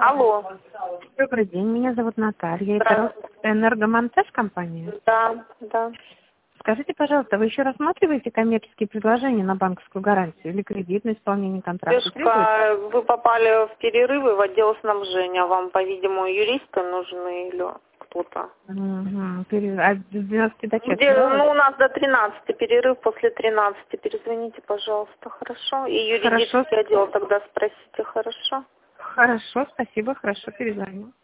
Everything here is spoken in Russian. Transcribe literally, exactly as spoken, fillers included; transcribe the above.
Алло. Добрый день, меня зовут Наталья. Это Здравствуйте. энергомонтаж компания. Да, да. Скажите, пожалуйста, вы еще рассматриваете коммерческие предложения на банковскую гарантию или кредитное исполнение контракта? Требуется? Девушка, вы попали в перерывы в отдел снабжения. Вам, по-видимому, юристы нужны или кто-то? Угу. Пере- а с двенадцати до часа, Где, да? ну, у нас до тринадцати перерыв, после тринадцати перезвоните, пожалуйста, хорошо? И юридический Хорошо. отдел тогда спросите, хорошо? Хорошо, спасибо, хорошо, перезвоню.